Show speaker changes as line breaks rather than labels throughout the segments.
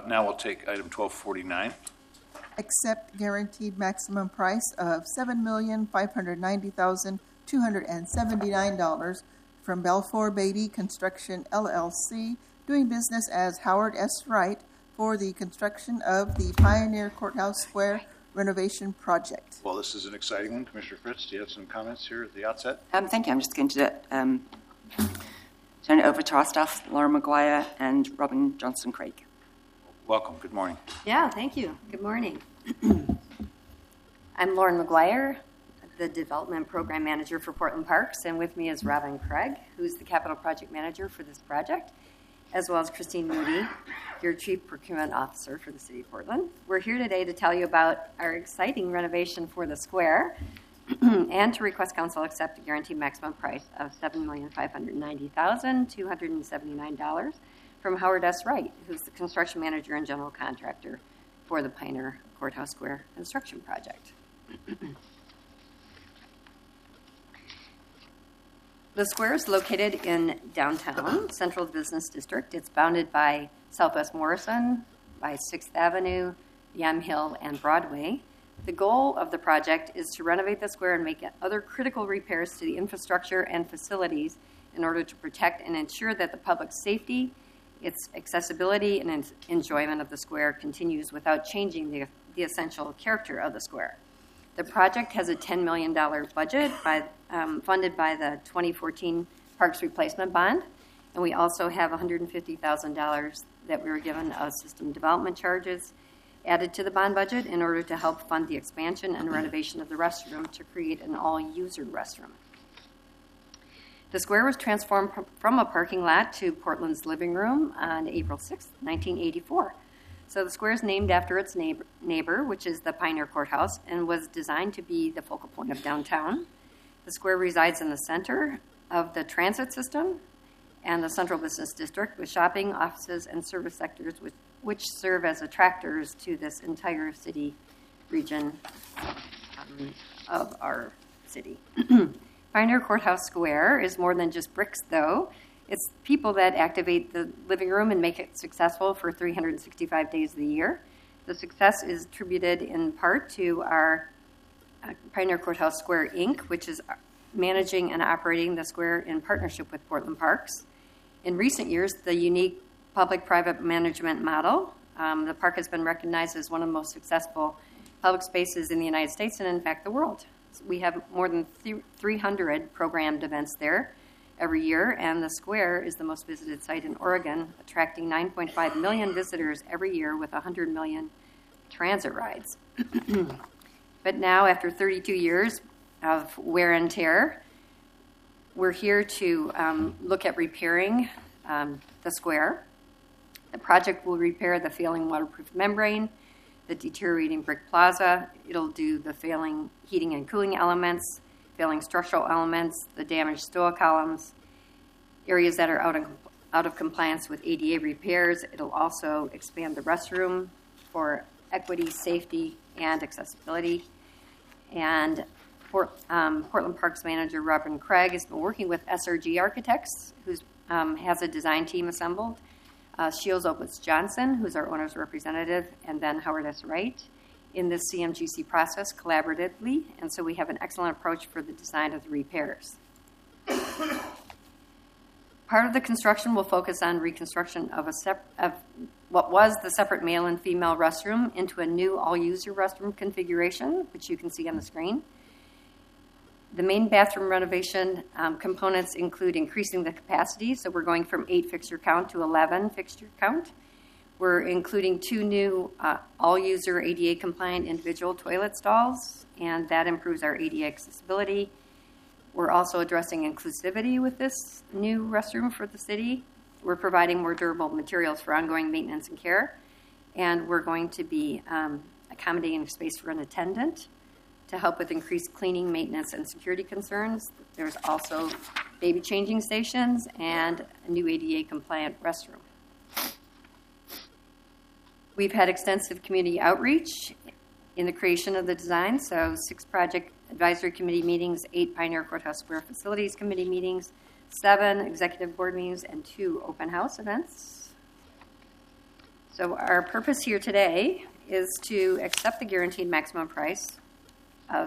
Now we'll take item 1249.
Accept guaranteed maximum price of $7,590,279 from Balfour Beatty Construction, LLC, doing business as Howard S. Wright, for the construction of the Pioneer Courthouse Square renovation project.
Well, this is an exciting one. Commissioner Fritz, do you have some comments here at the outset?
Thank you. I'm just going to turn it over to our staff, Laura McGuire and Robin Johnson-Craig.
Welcome. Good morning.
Yeah, thank you. Good morning. I'm Lauren McGuire, the Development Program Manager for Portland Parks, and with me is Robin Craig, who's the Capital Project Manager for this project, as well as Christine Moody, your Chief Procurement Officer for the City of Portland. We're here today to tell you about our exciting renovation for the square and to request Council accept a guaranteed maximum price of $7,590,279 from Howard S. Wright, who's the construction manager and general contractor for the Pioneer Courthouse Square construction project. The square is located in downtown Central Business District. It's bounded by Southwest Morrison, by 6th Avenue, Yamhill, and Broadway. The goal of the project is to renovate the square and make other critical repairs to the infrastructure and facilities in order to protect and ensure that the public's safety, its accessibility, and its enjoyment of the square continues without changing the essential character of the square. The project has a $10 million budget funded by the 2014 Parks Replacement Bond, and we also have $150,000 that we were given of system development charges added to the bond budget in order to help fund the expansion and renovation of the restroom to create an all-user restroom. The square was transformed from a parking lot to Portland's living room on April 6, 1984. So the square is named after its neighbor, which is the Pioneer Courthouse, and was designed to be the focal point of downtown. The square resides in the center of the transit system and the Central Business District, with shopping, offices, and service sectors which serve as attractors to this entire city region of our city. Pioneer Courthouse Square is more than just bricks, though. It's people that activate the living room and make it successful for 365 days of the year. The success is attributed in part to our Pioneer Courthouse Square, Inc., which is managing and operating the square in partnership with Portland Parks. In recent years, the unique public-private management model, the park has been recognized as one of the most successful public spaces in the United States and, in fact, the world. We have more than 300 programmed events there every year, and the square is the most visited site in Oregon, attracting 9.5 million visitors every year with 100 million transit rides. But now, after 32 years of wear and tear, we're here to look at repairing the square. The project will repair the failing waterproof membrane, the deteriorating brick plaza. It'll do the failing heating and cooling elements, failing structural elements, the damaged stoa columns, areas that are out of compliance with ADA repairs. It'll also expand the restroom for equity, safety, and accessibility. And Portland Parks Manager Robin Craig has been working with SRG Architects, who has a design team assembled, Shields Opitz Johnson, who's our owner's representative, and then Howard S. Wright, in this CMGC process collaboratively, and so we have an excellent approach for the design of the repairs. Part of the construction will focus on reconstruction of what was the separate male and female restroom into a new all-user restroom configuration, which you can see on the screen. The main bathroom renovation components include increasing the capacity, so we're going from 8 fixture count to 11 fixture count. We're including 2 new all-user ADA-compliant individual toilet stalls, and that improves our ADA accessibility. We're also addressing inclusivity with this new restroom for the city. We're providing more durable materials for ongoing maintenance and care, and we're going to be accommodating space for an attendant to help with increased cleaning, maintenance, and security concerns. There's also baby changing stations and a new ADA-compliant restroom. We've had extensive community outreach in the creation of the design, so 6 project advisory committee meetings, 8 Pioneer Courthouse Square Facilities Committee meetings, 7 executive board meetings, and 2 open house events. So our purpose here today is to accept the guaranteed maximum price of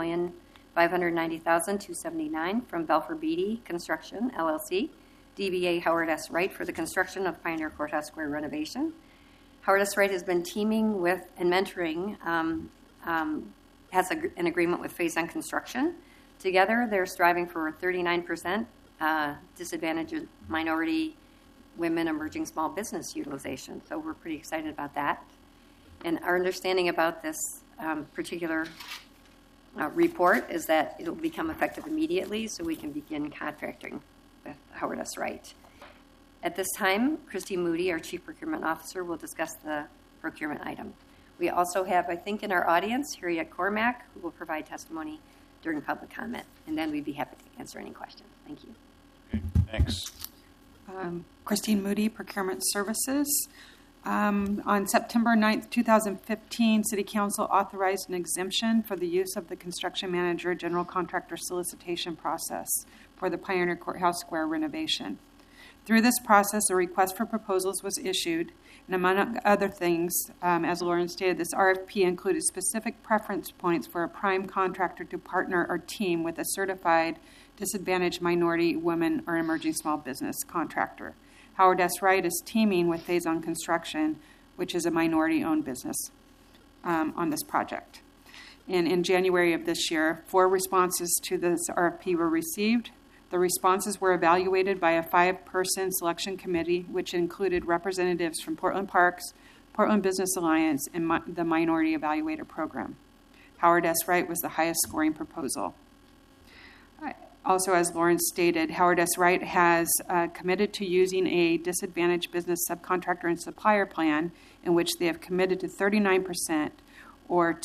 $7,590,279 from Belfer Beatty Construction, LLC, DBA Howard S. Wright for the construction of Pioneer Courthouse Square renovation. Howard S. Wright has been teaming with and mentoring, has an agreement with Phase N Construction. Together, they're striving for 39% disadvantaged minority women emerging small business utilization. So we're pretty excited about that. And our understanding about this particular report is that it will become effective immediately so we can begin contracting with Howard S. Wright. At this time, Christy Moody, our Chief Procurement Officer, will discuss the procurement item. We also have, I think, in our audience, Harriet Cormack, who will provide testimony during public comment, and then we'd be happy to answer any questions. Thank you.
Okay, thanks.
Christine Moody, Procurement Services. On September 9th, 2015, City Council authorized an exemption for the use of the construction manager general contractor solicitation process for the Pioneer Courthouse Square renovation. Through this process, a request for proposals was issued, and among other things, as Lauren stated, this RFP included specific preference points for a prime contractor to partner or team with a certified disadvantaged minority, women, or emerging small business contractor. Howard S. Wright is teaming with Phase N Construction, which is a minority-owned business, on this project. And in January of this year, 4 responses to this RFP were received. The responses were evaluated by a 5-person selection committee, which included representatives from Portland Parks, Portland Business Alliance, and the Minority Evaluator Program. Howard S. Wright was the highest scoring proposal. Also, as Lauren stated, Howard S. Wright has committed to using a disadvantaged business subcontractor and supplier plan in which they have committed to 39% or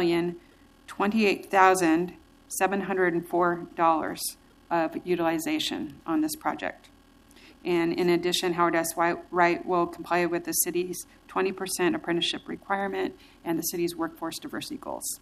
$2,028,704 of utilization on this project. And in addition, Howard S. Wright will comply with the city's 20% apprenticeship requirement and the city's workforce diversity goals.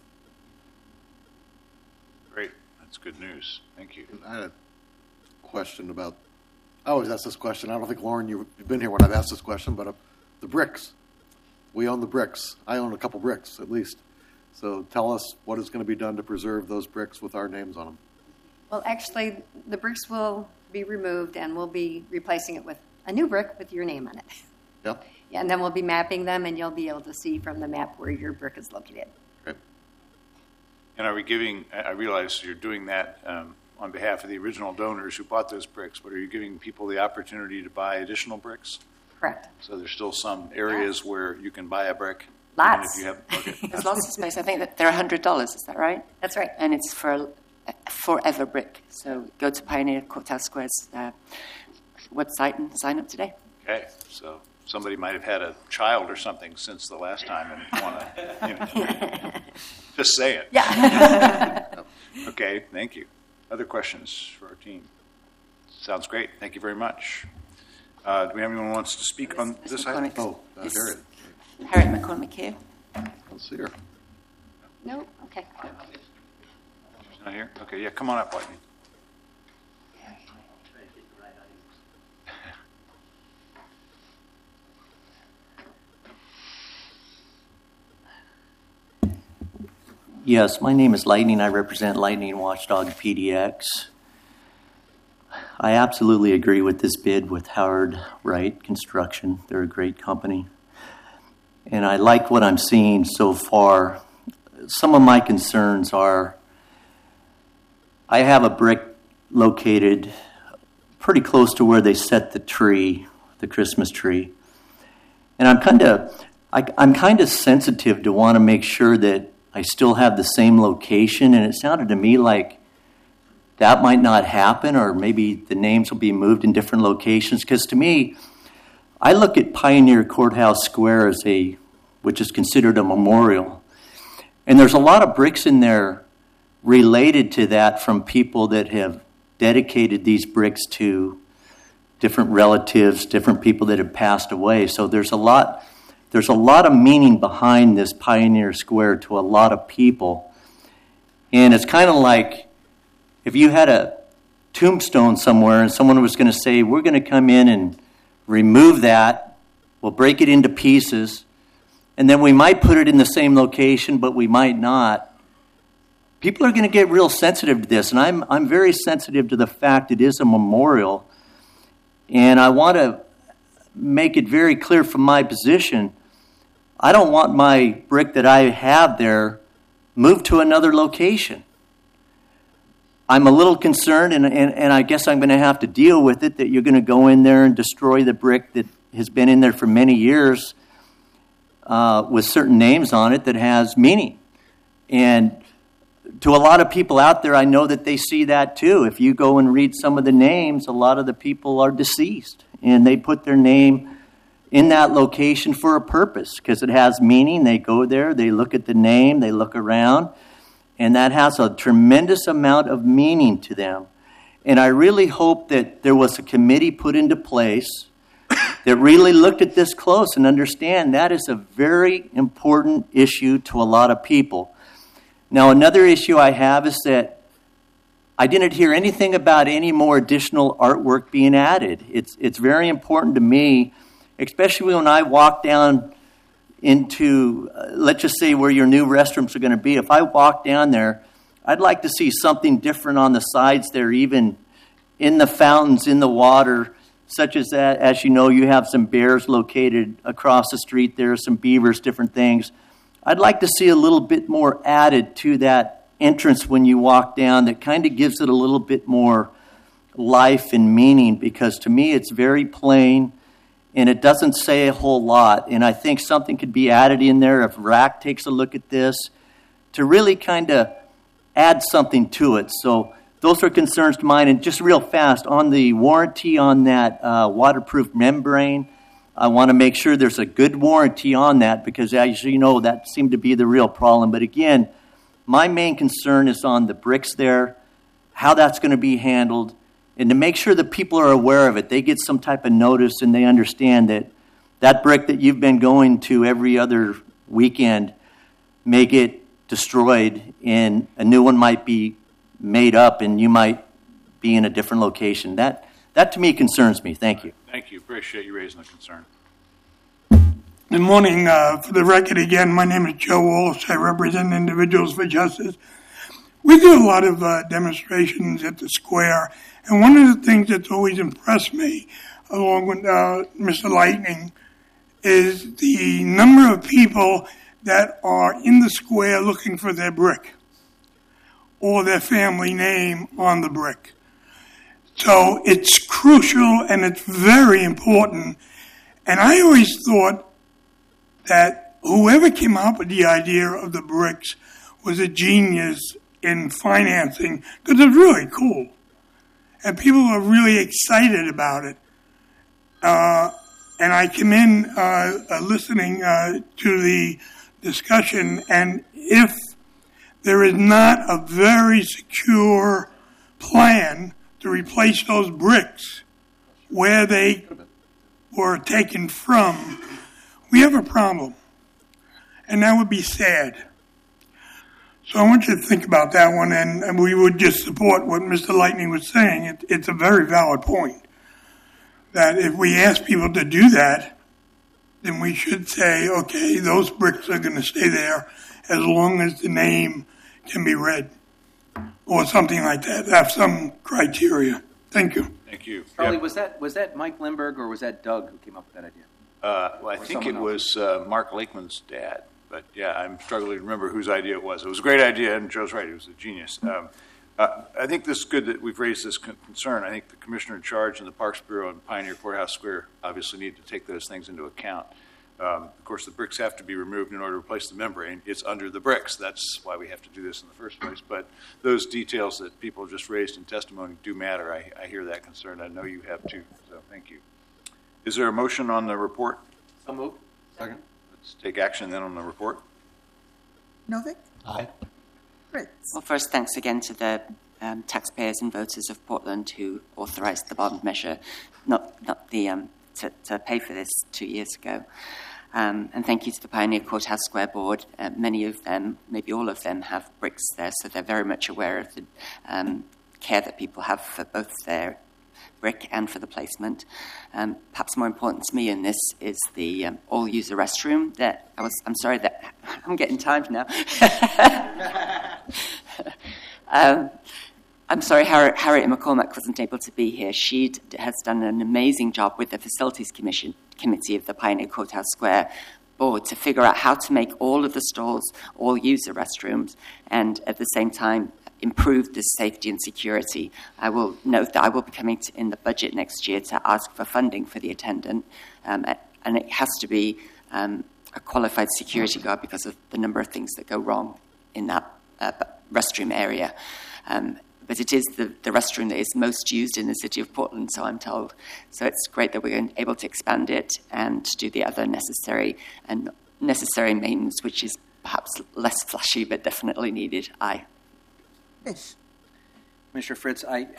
Great. That's good news. Thank you.
I had a question about, I always ask this question. I don't think, Lauren, you've been here when I've asked this question, but the bricks. We own the bricks. I own a couple bricks, at least. So tell us what is going to be done to preserve those bricks with our names on them.
Well, actually, the bricks will be removed, and we'll be replacing it with a new brick with your name on it.
Yep.
Yeah, and then we'll be mapping them, and you'll be able to see from the map where your brick is located.
Okay.
And are we giving, I realize you're doing that on behalf of the original donors who bought those bricks, but are you giving people the opportunity to buy additional bricks?
Correct.
So there's still some areas where you can buy a brick?
Lots.
If you have, okay.
There's lots of space. I think that they're $100, is that right?
That's right.
And it's for forever brick. So go to Pioneer Courthouse Square's website and sign up today.
Okay, so somebody might have had a child or something since the last time and want to, just say it.
Yeah.
Okay, thank you. Other questions for our team? Sounds great. Thank you very much. Do we have anyone who wants to speak on this item?
Oh, Harriet.
Harriet McCormick here.
Let's see her.
No? Okay.
She's not here? Okay, yeah, come on up, Whitney.
Yes, my name is Lightning. I represent Lightning Watchdog PDX. I absolutely agree with this bid with Howard Wright Construction. They're a great company. And I like what I'm seeing so far. Some of my concerns are, I have a brick located pretty close to where they set the tree, the Christmas tree. And I'm kind of sensitive to want to make sure that I still have the same location, and it sounded to me like that might not happen, or maybe the names will be moved in different locations. Because to me, I look at Pioneer Courthouse Square as which is considered a memorial. And there's a lot of bricks in there related to that from people that have dedicated these bricks to different relatives, different people that have passed away. So there's a lot of meaning behind this Pioneer Square to a lot of people. And it's kind of like if you had a tombstone somewhere and someone was going to say, we're going to come in and remove that, We'll break it into pieces, and then we might put it in the same location, but we might not. People are going to get real sensitive to this, and I'm very sensitive to the fact it is a memorial, and I want to make it very clear from my position, I don't want my brick that I have there moved to another location. I'm a little concerned, and I guess I'm going to have to deal with it, that you're going to go in there and destroy the brick that has been in there for many years with certain names on it that has meaning. And to a lot of people out there, I know that they see that too. If you go and read some of the names, a lot of the people are deceased, and they put their name in that location for a purpose because it has meaning. They go there, they look at the name, they look around, and that has a tremendous amount of meaning to them. And I really hope that there was a committee put into place that really looked at this close and understand that is a very important issue to a lot of people. Now, another issue I have is that I didn't hear anything about any more additional artwork being added. It's very important to me, especially when I walk down into, let's just say where your new restrooms are going to be. If I walk down there, I'd like to see something different on the sides there, even in the fountains, in the water, such as that. As you know, you have some bears located across the street there, some beavers, different things. I'd like to see a little bit more added to that entrance when you walk down that kind of gives it a little bit more life and meaning, because to me it's very plain and it doesn't say a whole lot. And I think something could be added in there if RAC takes a look at this to really kind of add something to it. So those are concerns to mine. And just real fast, on the warranty on that waterproof membrane, I want to make sure there's a good warranty on that, because as you know, that seemed to be the real problem. But again, my main concern is on the bricks there, how that's going to be handled, and to make sure that people are aware of it. They get some type of notice and they understand that that brick that you've been going to every other weekend may get destroyed and a new one might be made up and you might be in a different location. That to me concerns me. Thank you.
Thank you. Appreciate you raising the concern.
Good morning. For the record again, my name is Joe Walsh. I represent Individuals for Justice. We do a lot of demonstrations at the square, and one of the things that's always impressed me, along with Mr. Lightning, is the number of people that are in the square looking for their brick or their family name on the brick. So it's crucial and it's very important. And I always thought that whoever came up with the idea of the bricks was a genius in financing, because it's really cool. And people are really excited about it. And I come in listening to the discussion, and if there is not a very secure plan to replace those bricks where they were taken from, we have a problem. And that would be sad. So I want you to think about that one, and we would just support what Mr. Lightning was saying. It's a very valid point, that if we ask people to do that, then we should say, okay, those bricks are going to stay there as long as the name can be read, or something like that. Have some criteria. Thank you.
Thank you.
Charlie,
Yep.
was that Mike Lindbergh or was that Doug who came up with that idea?
Well, I think it was Mark Lakeman's dad. But, yeah, I'm struggling to remember whose idea it was. It was a great idea, and Joe's right. He was a genius. I think this is good that we've raised this concern. I think the commissioner in charge and the Parks Bureau and Pioneer Courthouse Square obviously need to take those things into account. Of course, the bricks have to be removed in order to replace the membrane. It's under the bricks. That's why we have to do this in the first place. But those details that people just raised in testimony do matter. I hear that concern. I know you have too, so thank you. Is there a motion on the report?
So moved.
Second.
Let's take action then on the report.
Novick?
Aye.
Fritz?
Well, first, thanks again to the taxpayers and voters of Portland who authorised the bond measure, not the to pay for this 2 years ago. And thank you to the Pioneer Courthouse Square Board. Many of them, maybe all of them, have bricks there, so they're very much aware of the care that people have for both their brick and for the placement. Perhaps more important to me in this is the all-user restroom that I'm sorry that I'm getting timed now. I'm sorry Harriet McCormack wasn't able to be here. She has done an amazing job with the Facilities Committee of the Pioneer Courthouse Square board to figure out how to make all of the stalls all-user restrooms and at the same time improve the safety and security. I will note that I will be coming in the budget next year to ask for funding for the attendant, and it has to be a qualified security guard because of the number of things that go wrong in that restroom area. But it is the restroom that is most used in the city of Portland, so I'm told. So it's great that we're able to expand it and do the other necessary maintenance, which is perhaps less flashy but definitely needed. Aye.
Fish.
Commissioner Fritz,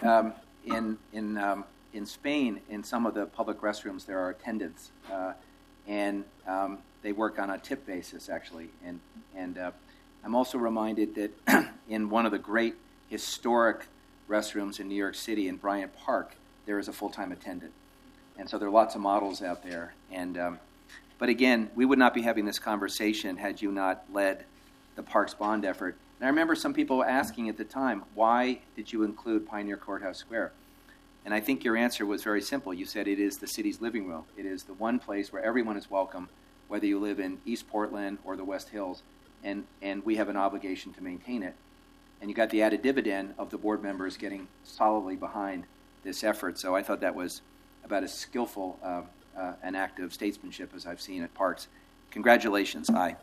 in Spain, in some of the public restrooms, there are attendants, and they work on a tip basis, actually. And I'm also reminded that in one of the great historic restrooms in New York City, in Bryant Park, there is a full-time attendant. And so there are lots of models out there. And but again, we would not be having this conversation had you not led the Parks Bond effort. And I remember some people asking at the time, why did you include Pioneer Courthouse Square? And I think your answer was very simple. You said it is the city's living room. It is the one place where everyone is welcome, whether you live in East Portland or the West Hills, and we have an obligation to maintain it. And you got the added dividend of the board members getting solidly behind this effort. So I thought that was about as skillful an act of statesmanship as I've seen at Parks. Congratulations. Aye.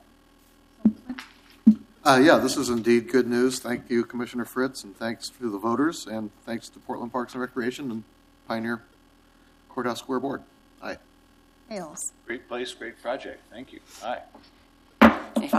Yeah, this is indeed good news. Thank you, Commissioner Fritz, and thanks to the voters, and thanks to Portland Parks and Recreation and Pioneer Courthouse Square Board. Aye.
Hales.
Great place, great project. Thank you. Aye.